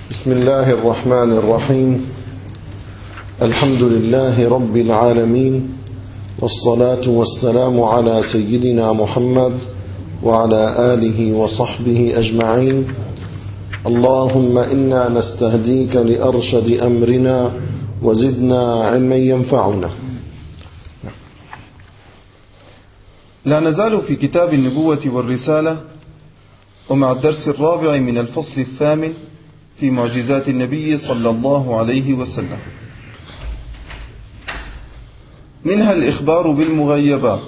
بسم الله الرحمن الرحيم. الحمد لله رب العالمين، والصلاة والسلام على سيدنا محمد وعلى آله وصحبه أجمعين. اللهم إنا نستهديك لأرشد أمرنا وزدنا علما ينفعنا. لا نزال في كتاب النبوة والرسالة، ومع الدرس الرابع من الفصل الثامن في معجزات النبي صلى الله عليه وسلم، منها الإخبار بالمغيبات.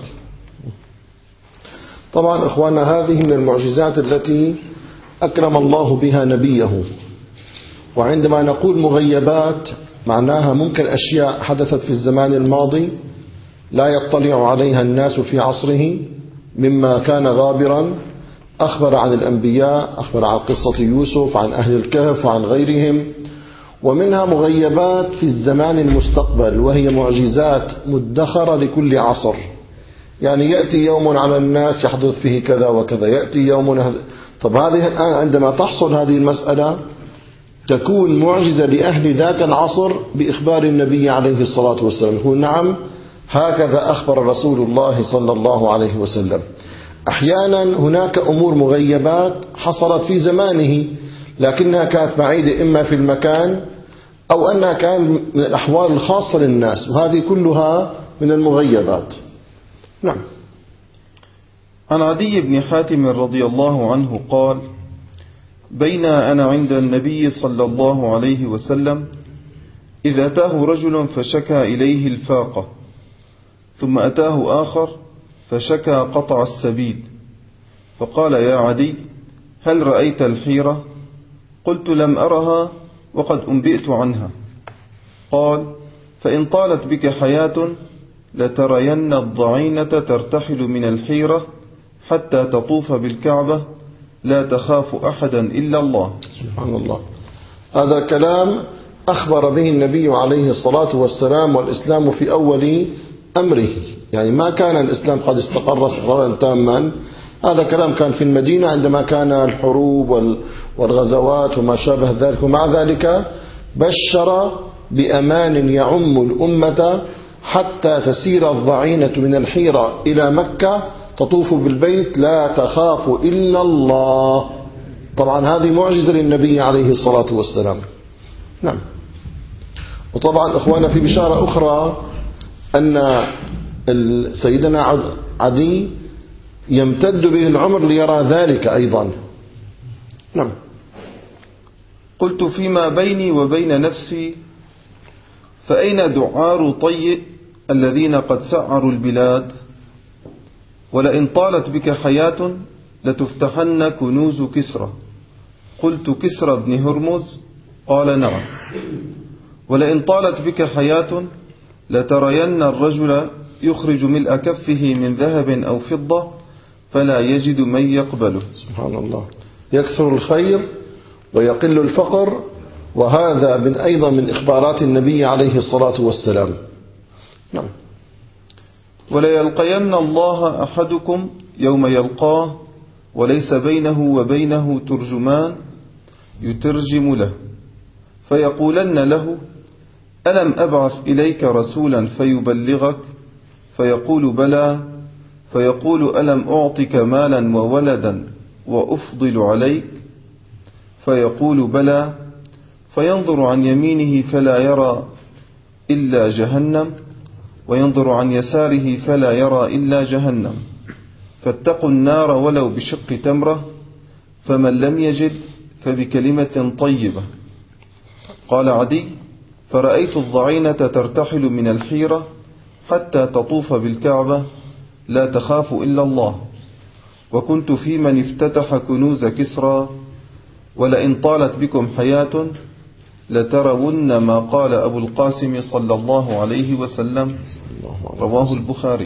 طبعا إخواننا، هذه من المعجزات التي أكرم الله بها نبيه. وعندما نقول مغيبات معناها ممكن أشياء حدثت في الزمان الماضي لا يطلع عليها الناس في عصره مما كان غابرا. أخبر عن الأنبياء، أخبر عن قصة يوسف، عن أهل الكهف وعن غيرهم. ومنها مغيبات في الزمان المستقبل، وهي معجزات مدخرة لكل عصر. يعني يأتي يوم على الناس يحدث فيه كذا وكذا، يأتي يوم. طب هذه الآن عندما تحصل هذه المسألة تكون معجزة لأهل ذاك العصر بإخبار النبي عليه الصلاة والسلام. يقول نعم، هكذا أخبر رسول الله صلى الله عليه وسلم. أحيانا هناك أمور مغيبات حصلت في زمانه لكنها كانت بعيدة إما في المكان أو أنها كان من الأحوال الخاصة للناس، وهذه كلها من المغيبات. نعم. عن عدي بن حاتم رضي الله عنه قال: بين أنا عند النبي صلى الله عليه وسلم إذ أتاه رجل فشكى إليه الفاقة، ثم أتاه آخر فشكى قطع السبيل، فقال: يا عدي، هل رأيت الحيرة؟ قلت: لم أرها وقد أنبئت عنها. قال: فإن طالت بك حياة لترين الضعينة ترتحل من الحيرة حتى تطوف بالكعبة لا تخاف أحدا إلا الله. سبحان الله. هذا الكلام أخبر به النبي عليه الصلاة والسلام، والإسلام في أول أمره. يعني ما كان الإسلام قد استقر استقرارا تاما. هذا كلام كان في المدينة عندما كان الحروب والغزوات وما شابه ذلك، ومع ذلك بشر بأمان يعم الأمة حتى تسير الضعينة من الحيرة إلى مكة تطوف بالبيت لا تخاف إلا الله. طبعا هذه معجزة للنبي عليه الصلاة والسلام. نعم. وطبعا إخوانا في بشارة أخرى أن سيدنا عدي يمتد به العمر ليرى ذلك أيضا. نعم. قلت: فيما بيني وبين نفسي فأين دعار طي الذين قد سعروا البلاد؟ ولئن طالت بك حياة لتفتحن كنوز كسرى. قلت: كسرى بن هرمز؟ قال: نعم. ولئن طالت بك حياة لترين الرجل يخرج ملء كفه من ذهب أو فضة فلا يجد من يقبله. سبحان الله. يكثر الخير ويقل الفقر، وهذا أيضا من إخبارات النبي عليه الصلاة والسلام. نعم. وليلقين الله أحدكم يوم يلقاه وليس بينه وبينه ترجمان يترجم له، فيقولن له: ألم أبعث إليك رسولا فيبلغك؟ فيقول: بلى. فيقول: ألم أعطك مالا وولدا وأفضل عليك؟ فيقول: بلى. فينظر عن يمينه فلا يرى إلا جهنم، وينظر عن يساره فلا يرى إلا جهنم، فاتقوا النار ولو بشق تمرة، فمن لم يجد فبكلمة طيبة. قال عدي: فرأيت الضعينة ترتحل من الحيرة حتى تطوف بالكعبة لا تخاف إلا الله، وكنت في من افتتح كنوز كسرى. ولئن طالت بكم حياة لترون ما قال أبو القاسم صلى الله عليه وسلم، رواه البخاري.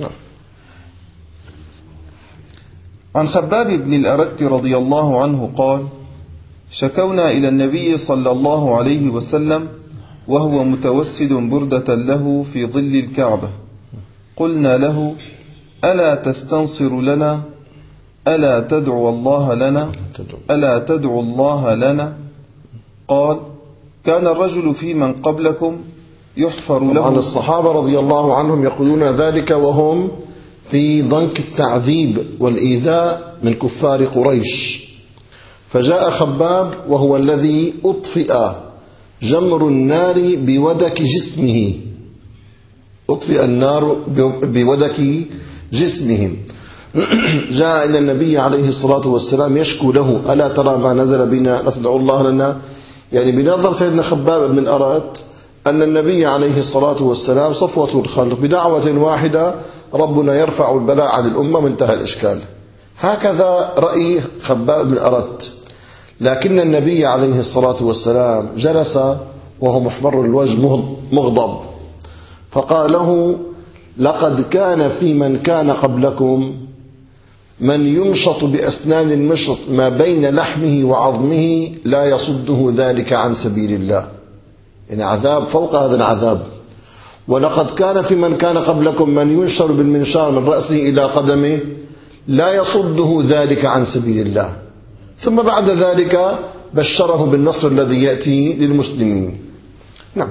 عن خباب بن الأرت رضي الله عنه قال: شكونا إلى النبي صلى الله عليه وسلم وهو متوسد بردة له في ظل الكعبة. قلنا له: ألا تستنصر لنا؟ ألا تدعو الله لنا؟ قال: كان الرجل في من قبلكم يحفر له. طبعا الصحابة رضي الله عنهم يقولون ذلك وهم في ضنك التعذيب والإيذاء من كفار قريش. فجاء خباب وهو الذي أطفئ جمر النار بودك جسمه، أطفئ النار بودك جسمهم. جاء إلى النبي عليه الصلاة والسلام يشكو له: ألا ترى ما نزل بنا، لا تدعو الله لنا. يعني بنظر سيدنا خباب بن الأرت أن النبي عليه الصلاة والسلام صفوة الخلق، بدعوة واحدة ربنا يرفع البلاء عن الأمة وانتهى الإشكال. هكذا رأي خباب بن الأرت. لكن النبي عليه الصلاة والسلام جلس وهو محمر الوجه مغضب، فقال له: لقد كان في من كان قبلكم من يمشط بأسنان المشط ما بين لحمه وعظمه لا يصده ذلك عن سبيل الله. يعني عذاب فوق هذا العذاب. ولقد كان في من كان قبلكم من ينشر بالمنشار من رأسه إلى قدمه لا يصده ذلك عن سبيل الله. ثم بعد ذلك بشره بالنصر الذي يأتي للمسلمين. نعم.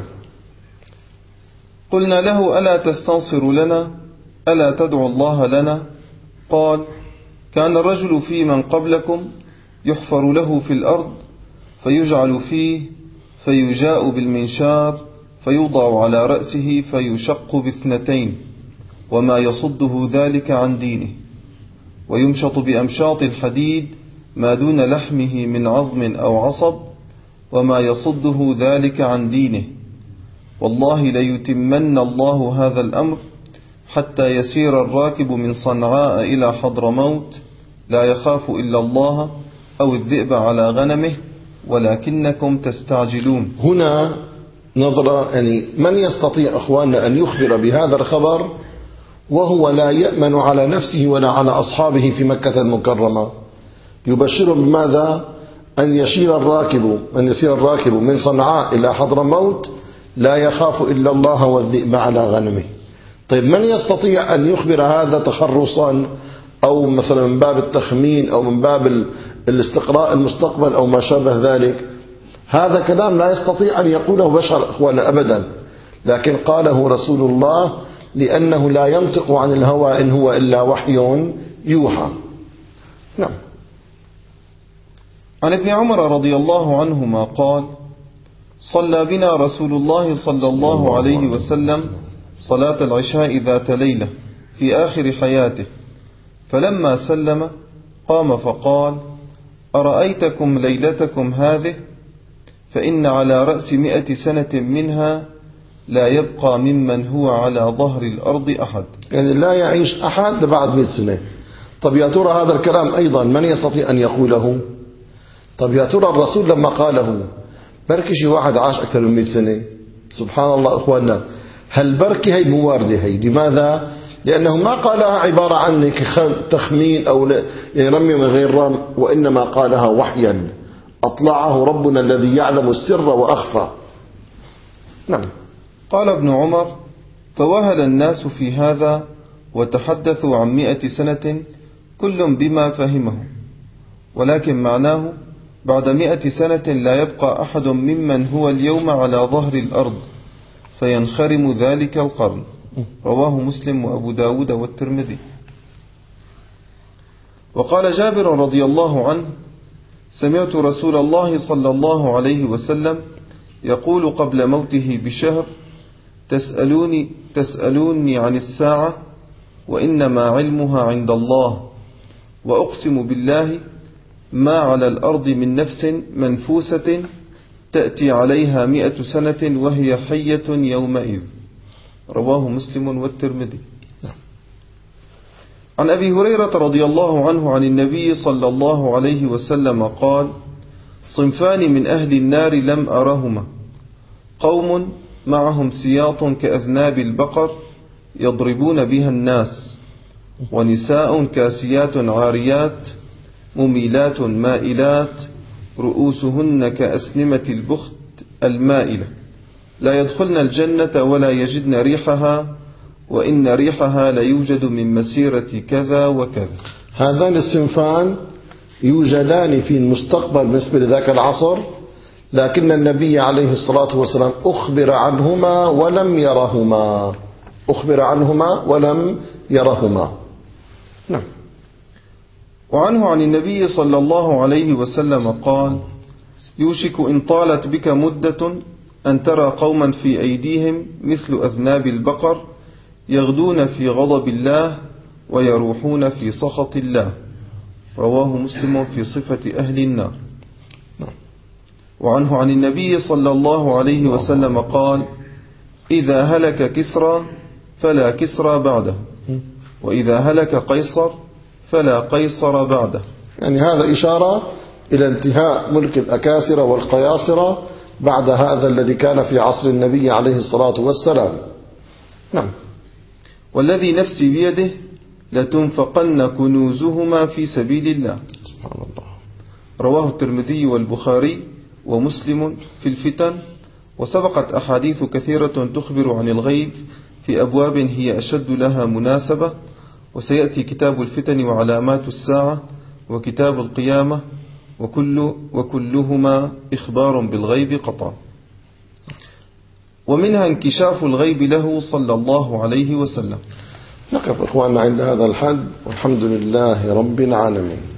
قلنا له: ألا تستنصر لنا؟ ألا تدعو الله لنا؟ قال: كان الرجل في من قبلكم يحفر له في الأرض فيجعل فيه، فيجاء بالمنشار فيوضع على رأسه فيشق باثنتين، وما يصده ذلك عن دينه، ويمشط بأمشاط الحديد ما دون لحمه من عظم أو عصب، وما يصده ذلك عن دينه. والله ليتمن الله هذا الأمر حتى يسير الراكب من صنعاء إلى حضرموت لا يخاف إلا الله أو الذئب على غنمه، ولكنكم تستعجلون. هنا نظرة، يعني من يستطيع أخواننا أن يخبر بهذا الخبر وهو لا يأمن على نفسه ولا على أصحابه في مكة المكرمة؟ يبشرهم بماذا؟ أن يسير الراكب من صنعاء إلى حضرموت لا يخاف إلا الله والذئب على غنمه. طيب من يستطيع أن يخبر هذا تخرصا أو مثلا من باب التخمين أو من باب الاستقراء المستقبل أو ما شابه ذلك؟ هذا كلام لا يستطيع أن يقوله بشر أخوانا أبدا، لكن قاله رسول الله لأنه لا ينطق عن الهوى إن هو إلا وحي يوحى. نعم. عن ابن عمر رضي الله عنهما قال: صلى بنا رسول الله صلى الله عليه وسلم صلاة العشاء ذات ليلة في آخر حياته، فلما سلم قام فقال: أرأيتكم ليلتكم هذه؟ فإن على رأس 100 سنة منها لا يبقى ممن هو على ظهر الأرض أحد. يعني لا يعيش أحد لبعد 100 سنة. طب يا ترى هذا الكلام أيضا من يستطيع أن يقوله؟ طب يا ترى الرسول لما قاله بركي شي واحد عاش أكثر من 100 سنة؟ سبحان الله أخواننا، هل بركي هي مواردة هي؟ لماذا؟ لأنه ما قالها عبارة عن تخمين أو رمي من غير رم، وإنما قالها وحيا أطلعه ربنا الذي يعلم السر وأخفى. نعم. قال ابن عمر: فوهل الناس في هذا وتحدثوا عن 100 سنة كل بما فهمه، ولكن معناه بعد 100 سنة لا يبقى أحد ممن هو اليوم على ظهر الأرض فينخرم ذلك القرن. رواه مسلم وأبو داود والترمذي. وقال جابر رضي الله عنه: سمعت رسول الله صلى الله عليه وسلم يقول قبل موته بشهر: تسألوني عن الساعة وإنما علمها عند الله، وأقسم بالله ما على الأرض من نفس منفوسة تأتي عليها 100 سنة وهي حية يومئذ. رواه مسلم والترمذي. عن أبي هريرة رضي الله عنه عن النبي صلى الله عليه وسلم قال: صنفان من أهل النار لم أرهما: قوم معهم سياط كأذناب البقر يضربون بها الناس، ونساء كاسيات عاريات مميلات مائلات رؤوسهن كأسنمة البخت المائلة، لا يدخلن الجنة ولا يجدن ريحها، وإن ريحها ليوجد من مسيرة كذا وكذا. هذان الصنفان يوجدان في المستقبل بالنسبة لذاك العصر، لكن النبي عليه الصلاة والسلام أخبر عنهما ولم يرهما. أخبر عنهما ولم يرهما. نعم. وعنه عن النبي صلى الله عليه وسلم قال: يوشك إن طالت بك مدة أن ترى قوما في أيديهم مثل أذناب البقر يغدون في غضب الله ويروحون في سخط الله. رواه مسلم في صفة أهل النار. وعنه عن النبي صلى الله عليه وسلم قال: إذا هلك كسرى فلا كسرى بعده، وإذا هلك قيصر فلا قيصر بعده. يعني هذا إشارة إلى انتهاء ملك الأكاسرة والقياصرة بعد هذا الذي كان في عصر النبي عليه الصلاة والسلام. نعم. والذي نفسي بيده لتنفقن كنوزهما في سبيل الله. سبحان الله. رواه الترمذي والبخاري ومسلم في الفتن. وسبقت أحاديث كثيرة تخبر عن الغيب في أبواب هي أشد لها مناسبة، وسيأتي كتاب الفتن وعلامات الساعة وكتاب القيامة، وكلهما إخبار بالغيب قطعا. ومنها انكشاف الغيب له صلى الله عليه وسلم. نقف إخواننا عند هذا الحد، والحمد لله رب العالمين.